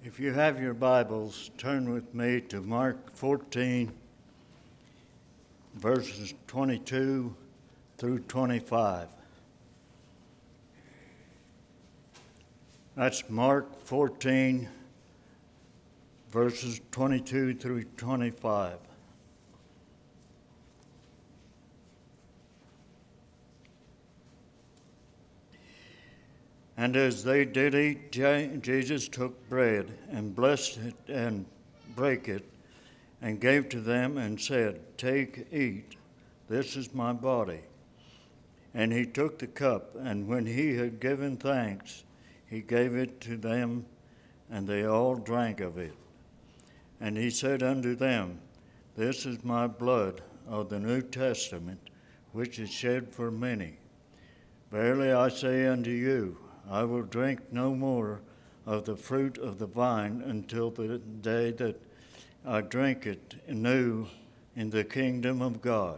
If you have your Bibles, turn with me to Mark 14, verses 22 through 25. That's Mark 14, verses 22 through 25. And as they did eat, Jesus took bread and blessed it and brake it and gave to them and said, "Take, eat, this is my body." And he took the cup, and when he had given thanks, he gave it to them, and they all drank of it. And he said unto them, "This is my blood of the New Testament, which is shed for many. Verily I say unto you, I will drink no more of the fruit of the vine until the day that I drink it anew in the kingdom of God."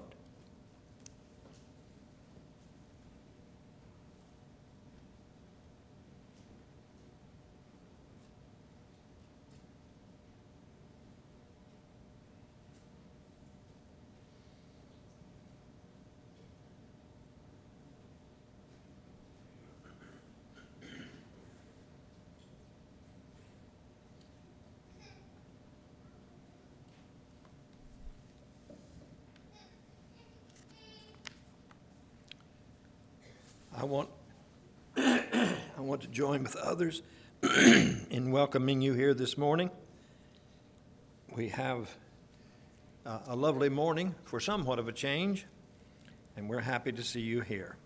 I want to join with others in welcoming you here this morning. We have a lovely morning for somewhat of a change, and we're happy to see you here.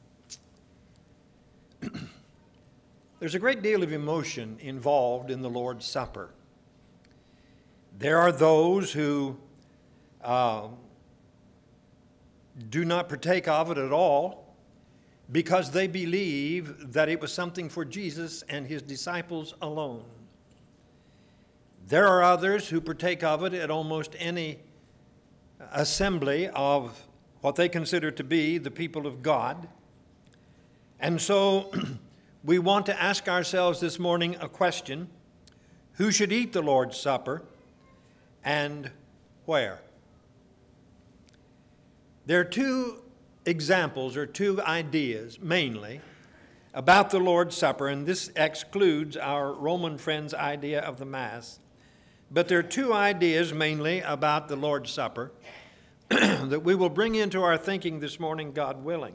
There's a great deal of emotion involved in the Lord's Supper. There are those who do not partake of it at all, because they believe that it was something for Jesus and his disciples alone. There are others who partake of it at almost any assembly of what they consider to be the people of God. And so we want to ask ourselves this morning a question: who should eat the Lord's Supper and where? There are two examples or two ideas mainly about the Lord's Supper, and this excludes our Roman friends' idea of the Mass. But there are two ideas mainly about the Lord's Supper that we will bring into our thinking this morning, God willing.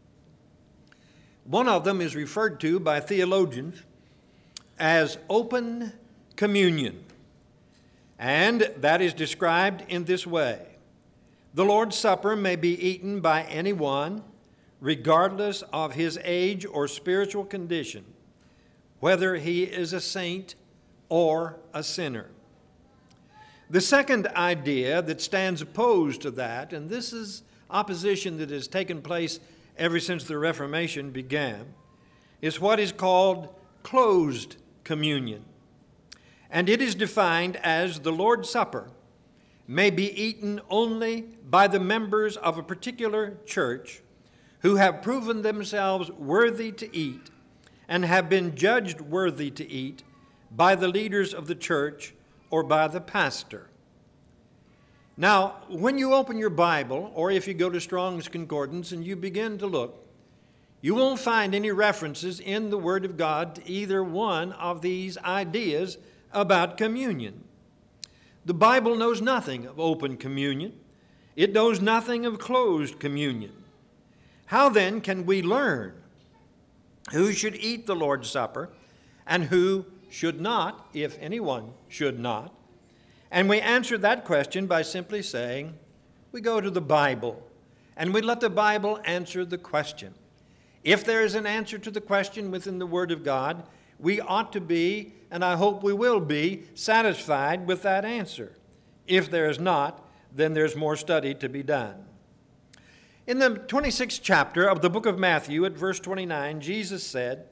One of them is referred to by theologians as open communion, and that is described in this way: the Lord's Supper may be eaten by anyone, regardless of his age or spiritual condition, whether he is a saint or a sinner. The second idea that stands opposed to that, and this is opposition that has taken place ever since the Reformation began, is what is called closed communion. And it is defined as the Lord's Supper may be eaten only by the members of a particular church who have proven themselves worthy to eat and have been judged worthy to eat by the leaders of the church or by the pastor. Now, when you open your Bible, or if you go to Strong's Concordance and you begin to look, you won't find any references in the Word of God to either one of these ideas about communion. The Bible knows nothing of open communion. It knows nothing of closed communion. How then can we learn who should eat the Lord's Supper and who should not, if anyone should not? And we answer that question by simply saying, we go to the Bible and we let the Bible answer the question. If there is an answer to the question within the Word of God, we ought to be, and I hope we will be, satisfied with that answer. If there is not, then there's more study to be done. In the 26th chapter of the book of Matthew, at verse 29, Jesus said,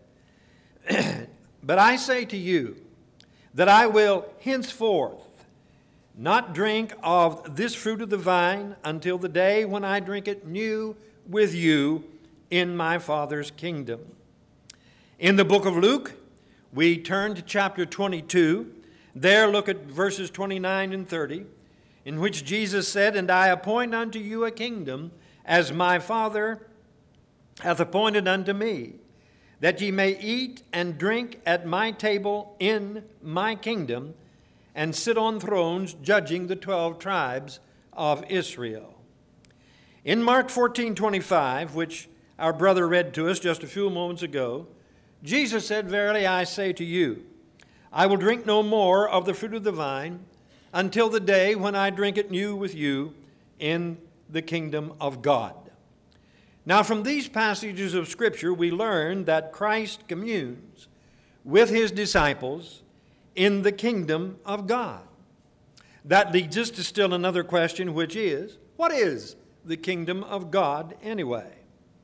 "But I say to you that I will henceforth not drink of this fruit of the vine until the day when I drink it new with you in my Father's kingdom." In the book of Luke, we turn to chapter 22. There look at verses 29 and 30, in which Jesus said, "And I appoint unto you a kingdom, as my Father hath appointed unto me, that ye may eat and drink at my table in my kingdom, and sit on thrones judging the 12 tribes of Israel." In Mark 14:25, which our brother read to us just a few moments ago, Jesus said, "Verily I say to you, I will drink no more of the fruit of the vine until the day when I drink it new with you in the kingdom of God." Now, from these passages of Scripture, we learn that Christ communes with his disciples in the kingdom of God. That leads us to still another question, which is, what is the kingdom of God anyway?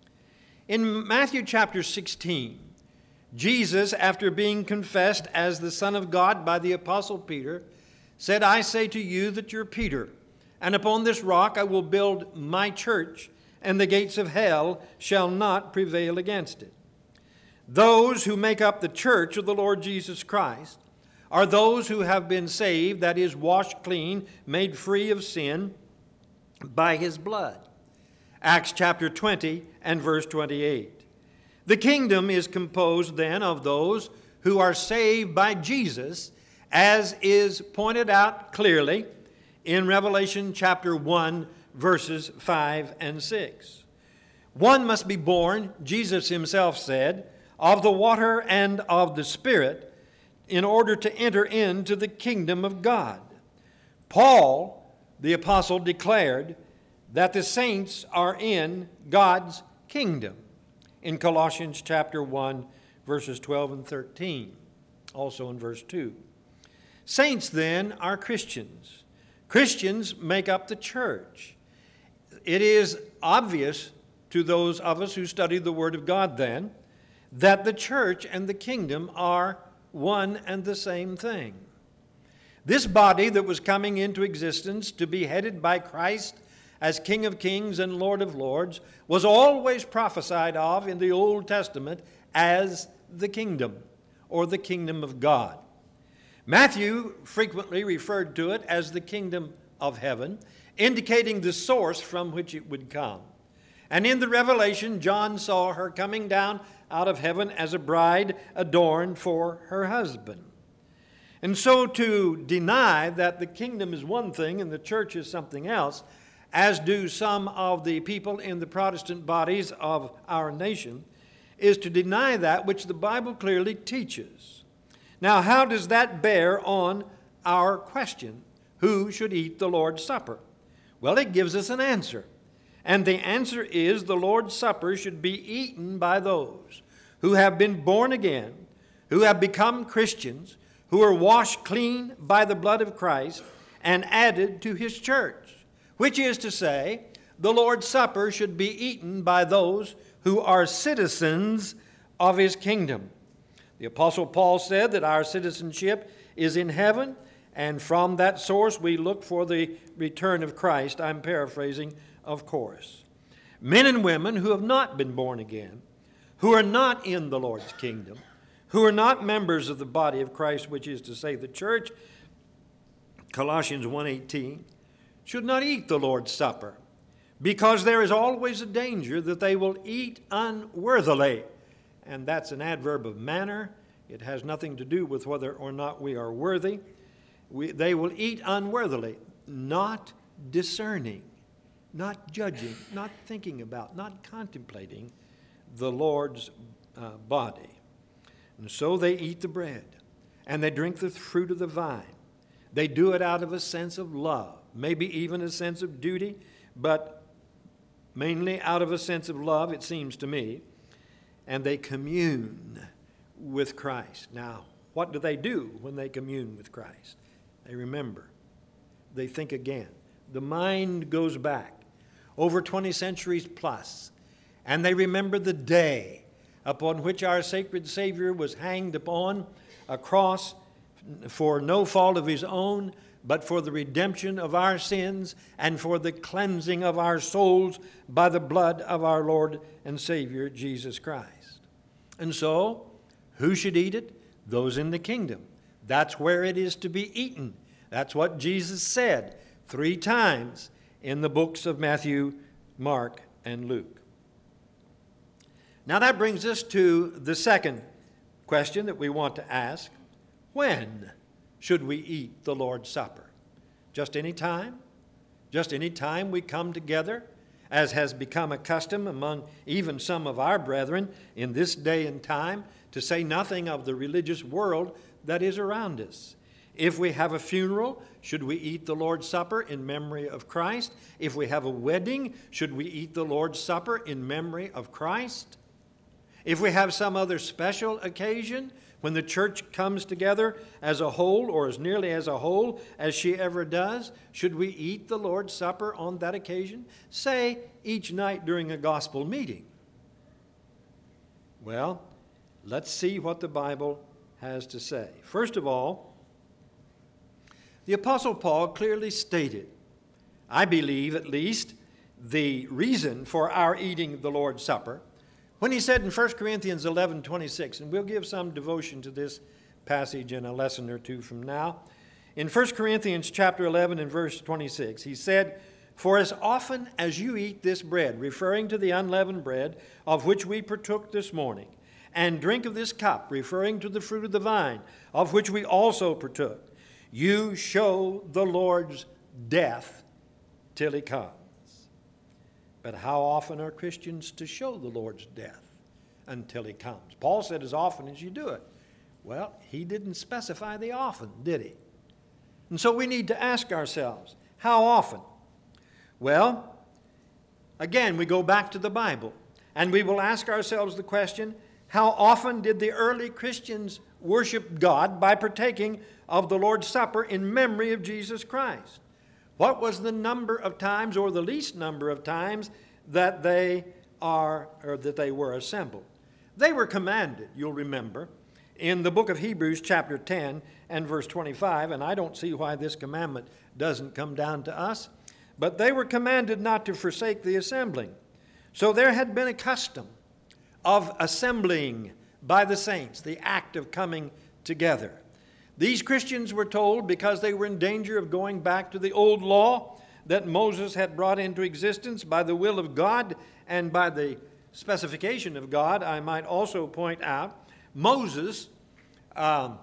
In Matthew chapter 16, Jesus, after being confessed as the Son of God by the Apostle Peter, said, "I say to you that you're Peter, and upon this rock I will build my church, and the gates of hell shall not prevail against it." Those who make up the church of the Lord Jesus Christ are those who have been saved, that is, washed clean, made free of sin by his blood. Acts chapter 20 and verse 28. The kingdom is composed then of those who are saved by Jesus, as is pointed out clearly in Revelation chapter 1, verses 5 and 6. One must be born, Jesus himself said, of the water and of the Spirit in order to enter into the kingdom of God. Paul, the apostle, declared that the saints are in God's kingdom in Colossians chapter 1, verses 12 and 13, also in verse 2. Saints, then, are Christians. Christians make up the church. It is obvious to those of us who study the Word of God, then, that the church and the kingdom are one and the same thing. This body that was coming into existence to be headed by Christ as King of Kings and Lord of Lords was always prophesied of in the Old Testament as the kingdom, or the kingdom of God. Matthew frequently referred to it as the kingdom of heaven, indicating the source from which it would come. And in the Revelation, John saw her coming down out of heaven as a bride adorned for her husband. And so to deny that the kingdom is one thing and the church is something else, as do some of the people in the Protestant bodies of our nation, is to deny that which the Bible clearly teaches. Now, how does that bear on our question, who should eat the Lord's Supper? Well, it gives us an answer. And the answer is the Lord's Supper should be eaten by those who have been born again, who have become Christians, who are washed clean by the blood of Christ and added to his church. Which is to say, the Lord's Supper should be eaten by those who are citizens of his kingdom. The Apostle Paul said that our citizenship is in heaven, and from that source we look for the return of Christ. I'm paraphrasing, of course. Men and women who have not been born again, who are not in the Lord's kingdom, who are not members of the body of Christ, which is to say the church, Colossians 1:18, should not eat the Lord's Supper, because there is always a danger that they will eat unworthily. And that's an adverb of manner. It has nothing to do with whether or not we are worthy. They will eat unworthily, not discerning, not judging, not thinking about, not contemplating the Lord's body. And so they eat the bread, and they drink the fruit of the vine. They do it out of a sense of love, maybe even a sense of duty, but mainly out of a sense of love, it seems to me. And they commune with Christ. Now, what do they do when they commune with Christ? They remember. They think again. The mind goes back over 20 centuries plus, and they remember the day upon which our sacred Savior was hanged upon a cross for no fault of his own, but for the redemption of our sins and for the cleansing of our souls by the blood of our Lord and Savior, Jesus Christ. And so, who should eat it? those in the kingdom. That's where it is to be eaten. That's what Jesus said 3 times in the books of Matthew, Mark, and Luke. Now that brings us to the second question that we want to ask. When should we eat the Lord's Supper? Just any time? Just any time we come together, as has become a custom among even some of our brethren in this day and time, to say nothing of the religious world that is around us. If we have a funeral, should we eat the Lord's Supper in memory of Christ? If we have a wedding, should we eat the Lord's Supper in memory of Christ? If we have some other special occasion, when the church comes together as a whole, or as nearly as a whole as she ever does, should we eat the Lord's Supper on that occasion? Say, each night during a gospel meeting. Well, let's see what the Bible has to say. First of all, the Apostle Paul clearly stated, I believe at least, the reason for our eating the Lord's Supper when he said in 1 Corinthians 11:26, and we'll give some devotion to this passage in a lesson or two from now. In 1 Corinthians chapter 11 and verse 26, he said, "For as often as you eat this bread," referring to the unleavened bread of which we partook this morning, "and drink of this cup," referring to the fruit of the vine, of which we also partook, "you show the Lord's death till he comes." But how often are Christians to show the Lord's death until he comes? Paul said, as often as you do it. Well, he didn't specify the often, did he? And so we need to ask ourselves, how often? Well, again, we go back to the Bible, and we will ask ourselves the question, how often did the early Christians worship God by partaking of the Lord's Supper in memory of Jesus Christ? What was the number of times, or the least number of times, that they were assembled? They were commanded, you'll remember, in the book of Hebrews chapter 10 and verse 25, and I don't see why this commandment doesn't come down to us, but they were commanded not to forsake the assembling. So there had been a custom of assembling by the saints, the act of coming together. These Christians were told, because they were in danger of going back to the old law that Moses had brought into existence by the will of God and by the specification of God, I might also point out, Moses taught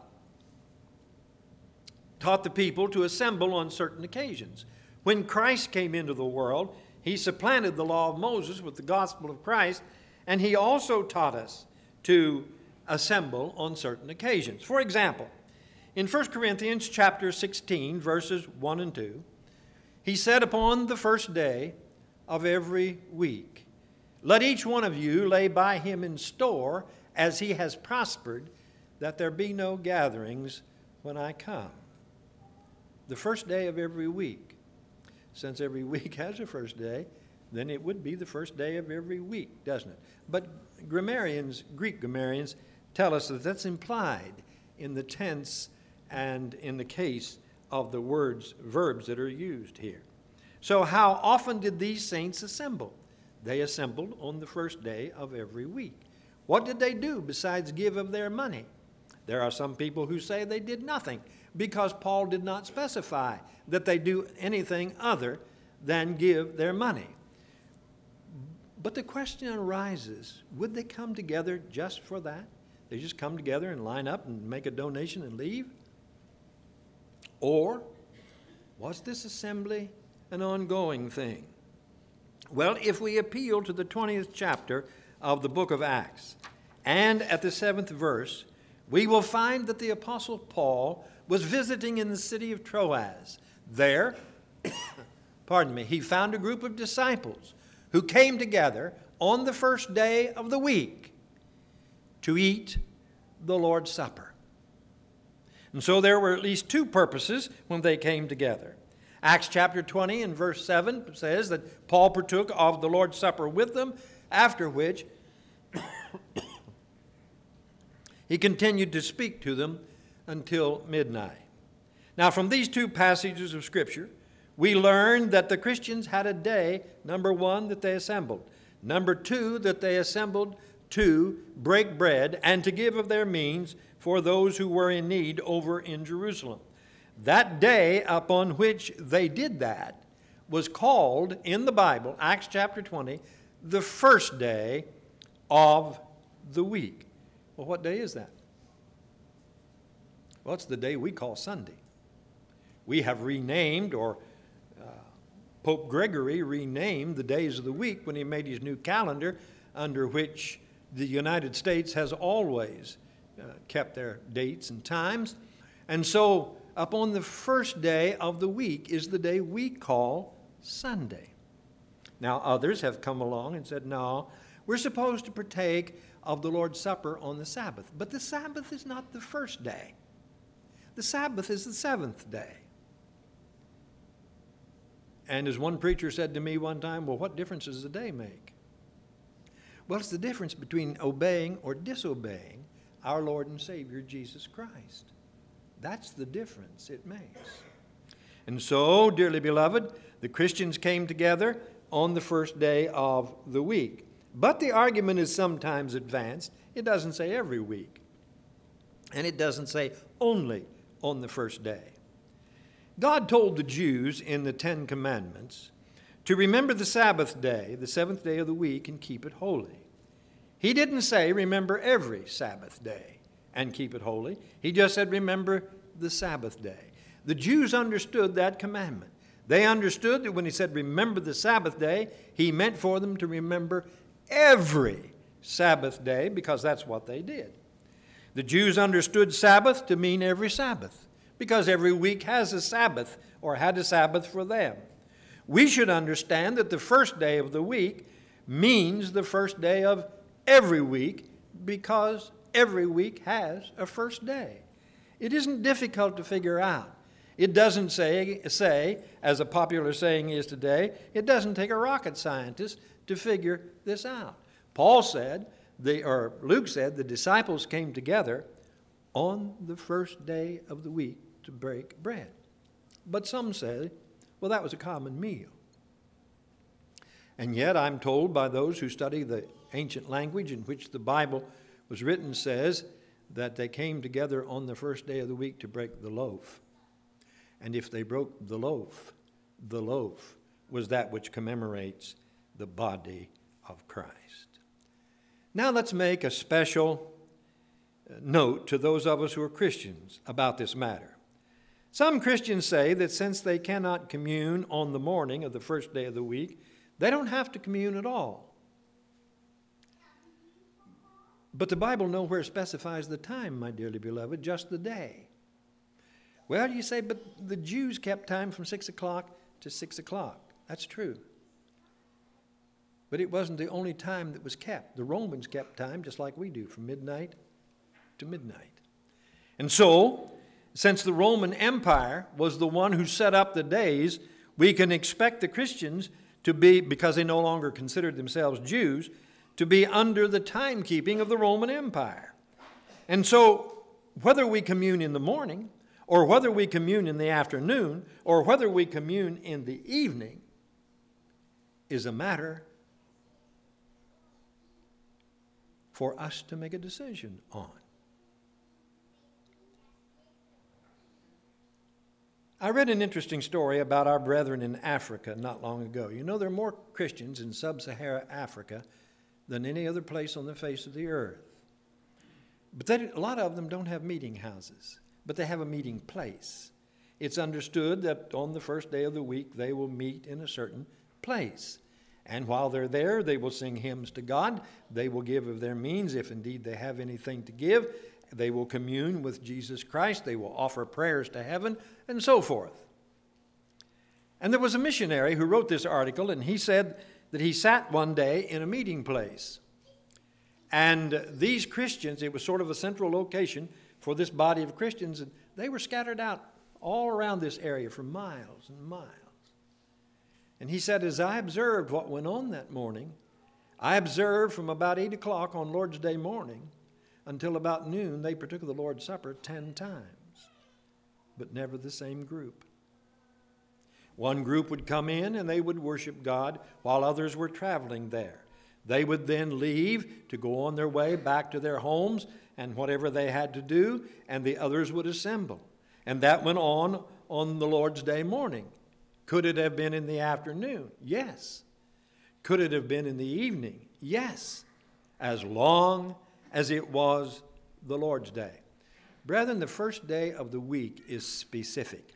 the people to assemble on certain occasions. When Christ came into the world, he supplanted the law of Moses with the gospel of Christ, and he also taught us to assemble on certain occasions. For example, in 1 Corinthians chapter 16, verses 1 and 2, he said, "Upon the first day of every week, let each one of you lay by him in store as he has prospered, that there be no gatherings when I come." The first day of every week. Since every week has a first day, then it would be the first day of every week, doesn't it? But Greek grammarians, tell us that that's implied in the tense and in the case of the verbs that are used here. So how often did these saints assemble? They assembled on the first day of every week. What did they do besides give of their money? There are some people who say they did nothing, because Paul did not specify that they do anything other than give their money. But the question arises, would they come together just for that? They just come together and line up and make a donation and leave? Or was this assembly an ongoing thing? Well, if we appeal to the 20th chapter of the book of Acts, and at the 7th verse, we will find that the Apostle Paul was visiting in the city of Troas. There, he found a group of disciples who came together on the first day of the week to eat the Lord's Supper. And so there were at least two purposes when they came together. Acts chapter 20 and verse 7 says that Paul partook of the Lord's Supper with them, after which he continued to speak to them until midnight. Now, from these two passages of Scripture, we learn that the Christians had a day, number one, that they assembled. Number two, that they assembled to break bread and to give of their means for those who were in need over in Jerusalem. That day upon which they did that was called in the Bible, Acts chapter 20, the first day of the week. Well, what day is that? Well, it's the day we call Sunday. We have renamed, or Pope Gregory renamed the days of the week when he made his new calendar, under which the United States has always kept their dates and times. And so upon the first day of the week is the day we call Sunday. Now others have come along and said, no, we're supposed to partake of the Lord's Supper on the Sabbath. But the Sabbath is not the first day. The Sabbath is the seventh day. And as one preacher said to me one time, well, what difference does a day make? Well, it's the difference between obeying or disobeying our Lord and Savior, Jesus Christ. That's the difference it makes. And so, dearly beloved, the Christians came together on the first day of the week. But the argument is sometimes advanced. It doesn't say every week. And it doesn't say only on the first day. God told the Jews in the Ten Commandments to remember the Sabbath day, the seventh day of the week, and keep it holy. He didn't say remember every Sabbath day and keep it holy. He just said remember the Sabbath day. The Jews understood that commandment. They understood that when he said remember the Sabbath day, he meant for them to remember every Sabbath day, because that's what they did. The Jews understood Sabbath to mean every Sabbath, because every week has a Sabbath, or had a Sabbath for them. We should understand that the first day of the week means the first day of every week, because every week has a first day. It isn't difficult to figure out. It doesn't say, as a popular saying is today, it doesn't take a rocket scientist to figure this out. Luke said, the disciples came together on the first day of the week to break bread. But some say, well, that was a common meal. And yet I'm told by those who study the ancient language in which the Bible was written says that they came together on the first day of the week to break the loaf. And if they broke the loaf was that which commemorates the body of Christ. Now let's make a special note to those of us who are Christians about this matter. Some Christians say that since they cannot commune on the morning of the first day of the week, they don't have to commune at all. But the Bible nowhere specifies the time, my dearly beloved, just the day. Well, you say, but the Jews kept time from 6 o'clock to 6 o'clock. That's true. But it wasn't the only time that was kept. The Romans kept time just like we do, from midnight to midnight. And so, since the Roman Empire was the one who set up the days, we can expect the Christians to be, because they no longer considered themselves Jews, to be under the timekeeping of the Roman Empire. And so, whether we commune in the morning, or whether we commune in the afternoon, or whether we commune in the evening, is a matter for us to make a decision on. I read an interesting story about our brethren in Africa not long ago. You know, there are more Christians in sub-Saharan Africa than any other place on the face of the earth. But a lot of them don't have meeting houses, but they have a meeting place. It's understood that on the first day of the week they will meet in a certain place. And while they're there, they will sing hymns to God. They will give of their means, if indeed they have anything to give. They will commune with Jesus Christ. They will offer prayers to heaven, and so forth. And there was a missionary who wrote this article, and he said that he sat one day in a meeting place. And these Christians, it was sort of a central location for this body of Christians, and they were scattered out all around this area for miles and miles. And he said, as I observed what went on that morning, I observed from about 8 o'clock on Lord's Day morning until about noon, they partook of the Lord's Supper 10 times, but never the same group. One group would come in and they would worship God while others were traveling there. They would then leave to go on their way back to their homes and whatever they had to do, and the others would assemble. And that went on the Lord's Day morning. Could it have been in the afternoon? Yes. Could it have been in the evening? Yes. As long as it was the Lord's Day. Brethren, the first day of the week is specific.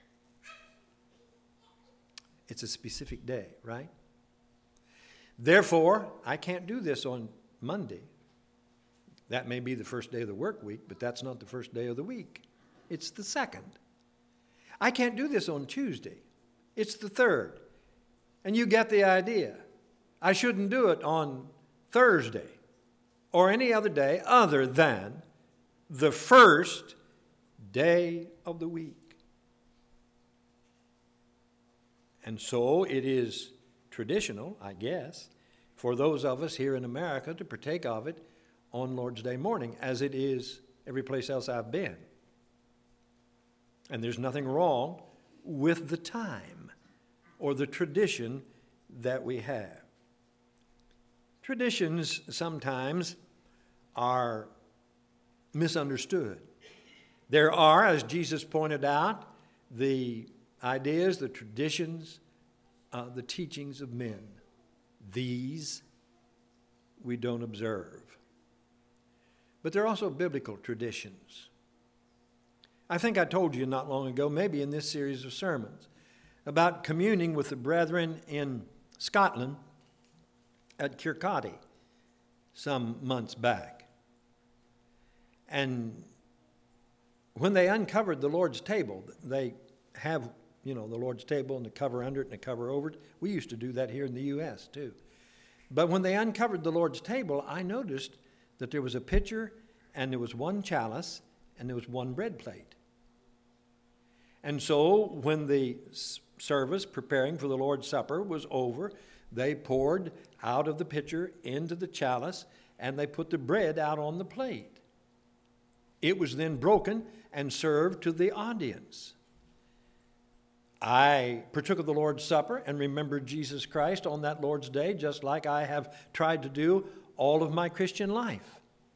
It's a specific day, right? Therefore, I can't do this on Monday. That may be the first day of the work week, but that's not the first day of the week. It's the second. I can't do this on Tuesday. It's the third. And you get the idea. I shouldn't do it on Thursday or any other day other than the first day of the week. And so it is traditional, I guess, for those of us here in America to partake of it on Lord's Day morning, as it is every place else I've been. And there's nothing wrong with the time or the tradition that we have. Traditions sometimes are misunderstood. There are, as Jesus pointed out, the ideas, the traditions, the teachings of men. These we don't observe. But there are also biblical traditions. I think I told you not long ago, maybe in this series of sermons, about communing with the brethren in Scotland at Kirkcaldy some months back. And when they uncovered the Lord's table, they have, the Lord's table and the cover under it and the cover over it. We used to do that here in the U.S. too. But when they uncovered the Lord's table, I noticed that there was a pitcher and there was one chalice and there was one bread plate. And so when the service preparing for the Lord's Supper was over, they poured out of the pitcher into the chalice and they put the bread out on the plate. It was then broken and served to the audience. I partook of the Lord's Supper and remembered Jesus Christ on that Lord's Day, just like I have tried to do all of my Christian life.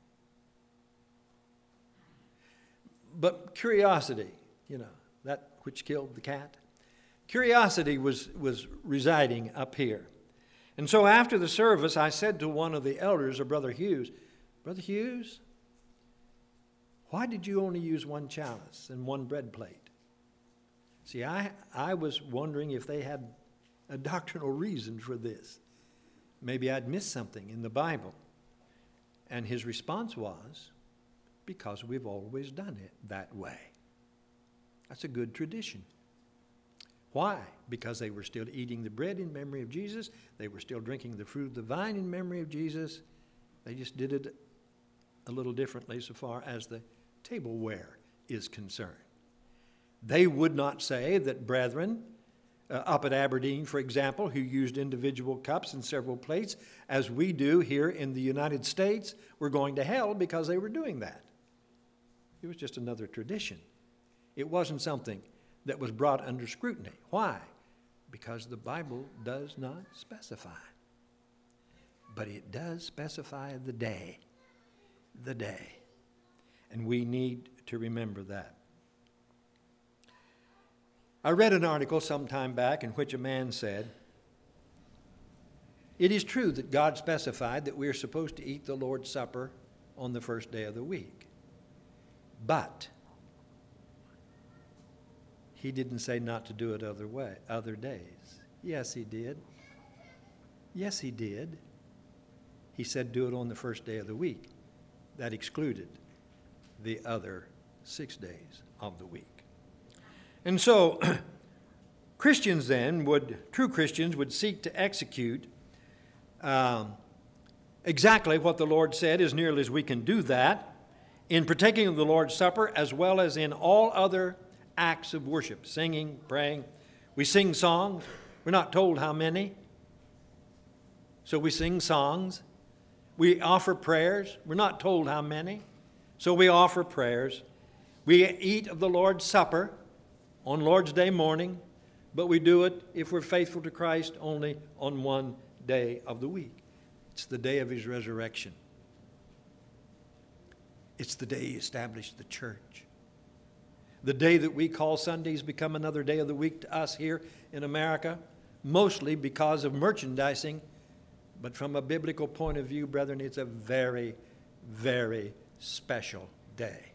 But curiosity, that which killed the cat, curiosity was residing up here. And so after the service, I said to one of the elders, Brother Hughes, Brother Hughes, why did you only use one chalice and one bread plate? See, I was wondering if they had a doctrinal reason for this. Maybe I'd missed something in the Bible. And his response was, because we've always done it that way. That's a good tradition. Why? Because they were still eating the bread in memory of Jesus. They were still drinking the fruit of the vine in memory of Jesus. They just did it a little differently so far as the tableware is concerned. They would not say that brethren up at Aberdeen, for example, who used individual cups and several plates, as we do here in the United States, were going to hell because they were doing that. It was just another tradition. It wasn't something that was brought under scrutiny. Why? Because the Bible does not specify. But it does specify the day. The day. And we need to remember that. I read an article some time back in which a man said, it is true that God specified that we are supposed to eat the Lord's Supper on the first day of the week. But he didn't say not to do it other days. Yes, he did. Yes, he did. He said do it on the first day of the week. That excluded the other 6 days of the week. And so, true Christians would seek to execute exactly what the Lord said, as nearly as we can do that, in partaking of the Lord's Supper, as well as in all other acts of worship, singing, praying. We sing songs. We're not told how many. So we sing songs. We offer prayers. We're not told how many. So we offer prayers. We eat of the Lord's Supper on Lord's Day morning, but we do it, if we're faithful to Christ, only on one day of the week. It's the day of his resurrection. It's the day he established the church. The day that we call Sundays become another day of the week to us here in America, mostly because of merchandising. But from a biblical point of view, brethren, it's a very, very special day.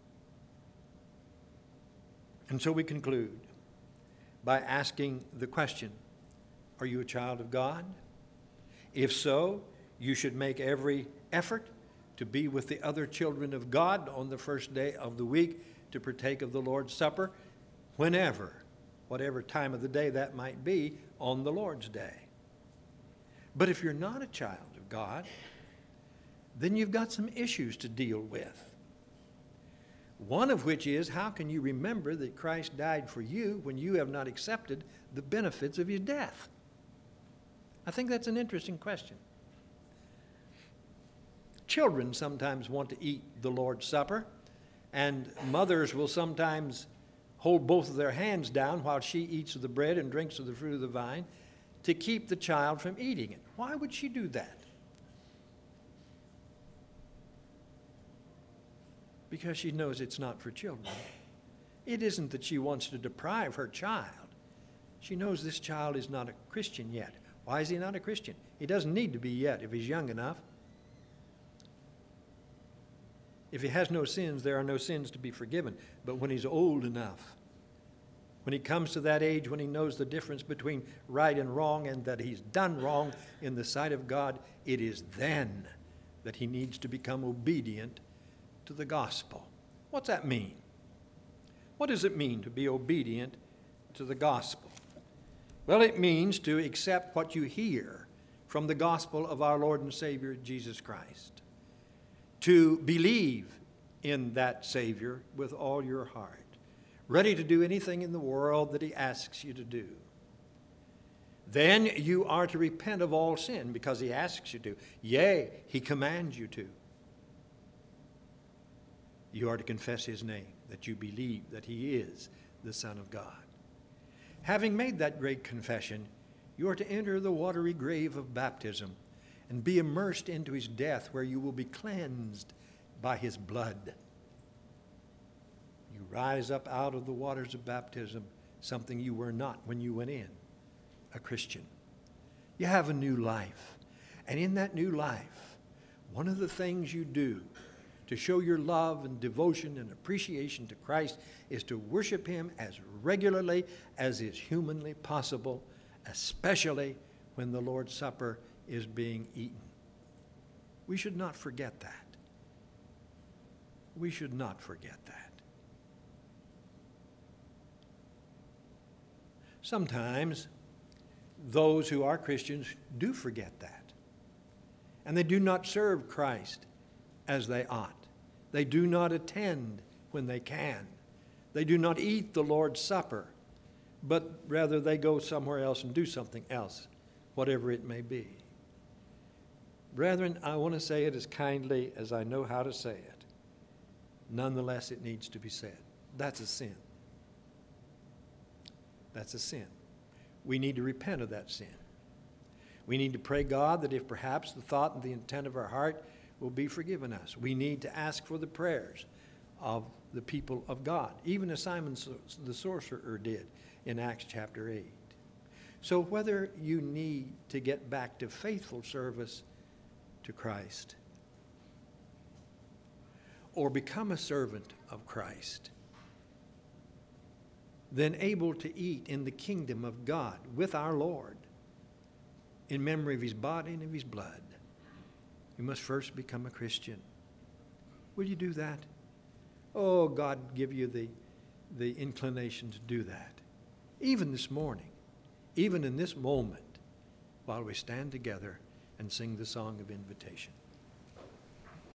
And so we conclude by asking the question, are you a child of God? If so, you should make every effort to be with the other children of God on the first day of the week to partake of the Lord's Supper whenever, whatever time of the day that might be on the Lord's Day. But if you're not a child of God, then you've got some issues to deal with. One of which is, how can you remember that Christ died for you when you have not accepted the benefits of his death? I think that's an interesting question. Children sometimes want to eat the Lord's Supper, and mothers will sometimes hold both of their hands down while she eats of the bread and drinks of the fruit of the vine to keep the child from eating it. Why would she do that? Because she knows it's not for children. It isn't that she wants to deprive her child. She knows this child is not a Christian yet. Why is he not a Christian? He doesn't need to be yet if he's young enough. If he has no sins, there are no sins to be forgiven. But when he's old enough, when he comes to that age when he knows the difference between right and wrong and that he's done wrong in the sight of God, it is then that he needs to become obedient to the gospel. What's that mean? What does it mean to be obedient to the gospel? Well, it means to accept what you hear from the gospel of our Lord and Savior, Jesus Christ. To believe in that Savior with all your heart, ready to do anything in the world that he asks you to do. Then you are to repent of all sin because he asks you to. Yea, he commands you to. You are to confess his name, that you believe that he is the Son of God. Having made that great confession, you are to enter the watery grave of baptism and be immersed into his death, where you will be cleansed by his blood. You rise up out of the waters of baptism, something you were not when you went in, a Christian. You have a new life. And in that new life, one of the things you do to show your love and devotion and appreciation to Christ is to worship him as regularly as is humanly possible, especially when the Lord's Supper is being eaten. We should not forget that. We should not forget that. Sometimes those who are Christians do forget that. And they do not serve Christ as they ought. They do not attend when they can. They do not eat the Lord's Supper, but rather they go somewhere else and do something else, whatever it may be. Brethren, I want to say it as kindly as I know how to say it. Nonetheless, it needs to be said. That's a sin. That's a sin. We need to repent of that sin. We need to pray God that if perhaps the thought and the intent of our heart will be forgiven us. We need to ask for the prayers of the people of God, even as Simon the sorcerer did in Acts chapter 8. So whether you need to get back to faithful service to Christ or become a servant of Christ, then able to eat in the kingdom of God with our Lord in memory of his body and of his blood, you must first become a Christian. Will you do that? Oh, God give you the inclination to do that. Even this morning, even in this moment, while we stand together and sing the song of invitation.